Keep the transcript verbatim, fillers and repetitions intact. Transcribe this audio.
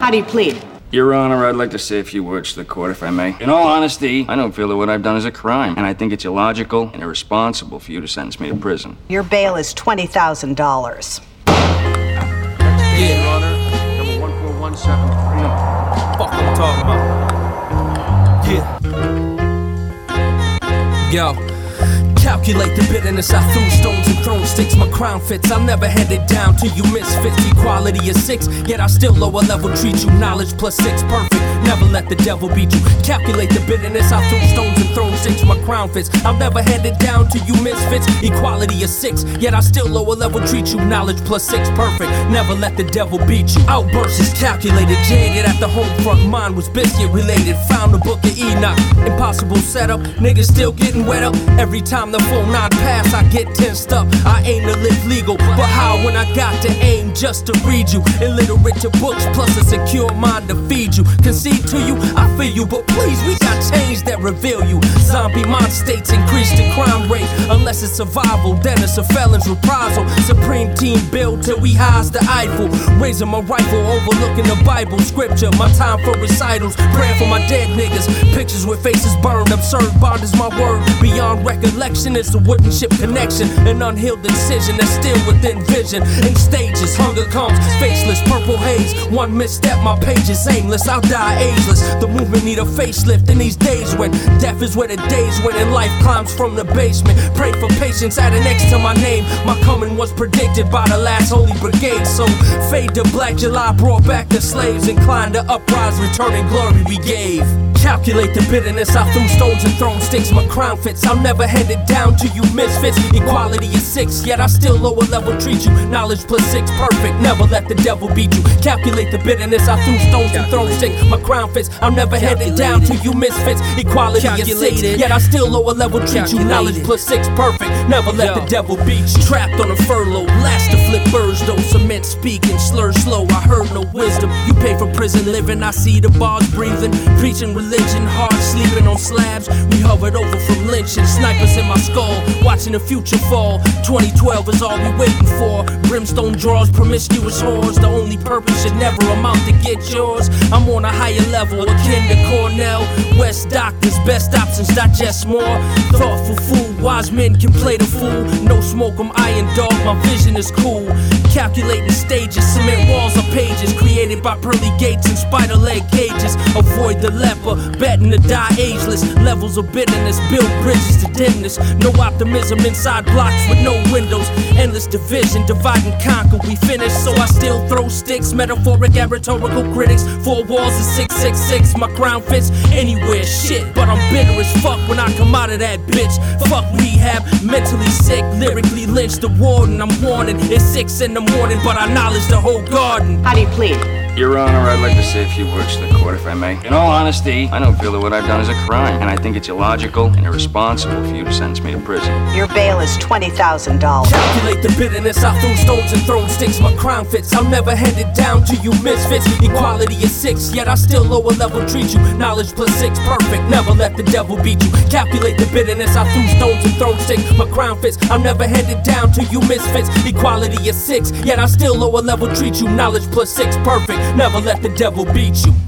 How do you plead? Your Honor, I'd like to say a few words to the court, if I may. In all honesty, I don't feel that what I've done is a crime, and I think it's illogical and irresponsible for you to sentence me to prison. Your bail is twenty thousand dollars. Yeah, Your Honor. Number one four one seven three. No. Fuck I'm talking about. Yeah. Yo. Calculate the bitterness I threw stones and thrown sticks. My crown fits, I'll never hand it down to you misfits. Equality is six, yet I still lower level treat you. Knowledge plus six, perfect. Never let the devil beat you. Calculate the bitterness I threw stones and thrown sticks. My crown fits, I'll never hand it down to you misfits. Equality is six, yet I still lower level treat you. Knowledge plus six, perfect. Never let the devil beat you. Outbursts is calculated, jaded at the home front. Mine was biscuit related. Found the book of Enoch. Impossible setup, niggas still getting wet up. Every time the full nine pass, I get tensed up. I aim to live legal, but how when I got to aim just to read you? Illiterate to books, plus a secure mind to feed you. Concede to you, I feel you, but please, we got change that reveal you. Zombie mind states increase the crime rate. Unless it's survival, then it's a felon's reprisal. Supreme team build till we highs the Eiffel. Raising my rifle, overlooking the Bible. Scripture, my time for recitals. Praying for my dead niggas. Pictures with faces burned. Absurd bond is my word. Beyond recollection, it's a wooden ship connection. An unhealed incision that's still within vision. In stages, hunger comes, faceless, purple haze. One misstep, my page is aimless. I'll die ageless. The movement need a facelift in these days when death is where the days when and life climbs from the basement. Pray for patience, added next to my name. My coming was predicted by the last holy brigade. So fade to black July brought back the slaves. Inclined to uprise, returning glory we gave. Calculate the bitterness I threw stones and thrown sticks. My crown fits, I'll never hand it down to you misfits. Equality is six, yet I still lower level treat you. Knowledge plus six, perfect. Never let the devil beat you. Calculate the bitterness I threw stones and thrown sticks. My crown fits, I'll never hand it down to you misfits. Equality is six, yet I still lower level treat you. Knowledge plus six, perfect. Never let the devil beat you. Trapped on a furlough, last to flip birds though. Cement speaking, slur slow. I heard no wisdom. You pay for prison living. I see the bars breathing, preaching religion, hard sleeping on slabs. We hovered over from lynching, snipers in my skull, watching the future fall. twenty twelve is all we waiting for. Brimstone draws, promiscuous whores. The only purpose should never amount to get yours. I'm on a higher level, akin to Cornell. West doctors, best options, digest more. Thoughtful fool, wise men can play the fool. No smoke, I'm iron dog, my vision is cool. Calculating stages, cement walls are pages. Created by pearly gates and spider leg cages. Avoid the leper, betting to die ageless. Levels of bitterness, build bridges to dimness. No optimism inside blocks with no windows. Endless division, divide and conquer. We finish, so I still throw sticks. Metaphoric and rhetorical critics. Four walls is six six six. My crown fits anywhere, shit. But I'm bitter as fuck when I come out of that bitch. Fuck rehab, mentally sick, lyrically lynched the warden. I'm warning, it's six in the morning, but I knowledge the whole garden. How do you plead? Your Honor, I'd like to say a few words to the court, if I may. In all honesty, I don't feel that what I've done is a crime, and I think it's illogical and irresponsible for you to sentence me to prison. Your bail is twenty thousand dollars. Calculate the bitterness I threw stones and thrown sticks. My crown fits, I'll never hand it down to you misfits. Equality is six, yet I still lower level treat you. Knowledge plus six, perfect. Never let the devil beat you. Calculate the bitterness I threw stones and thrown sticks. My crown fits, I'll never hand it down to you misfits. Equality is six, yet I still lower level treat you. Knowledge plus six, perfect. Never let the devil beat you.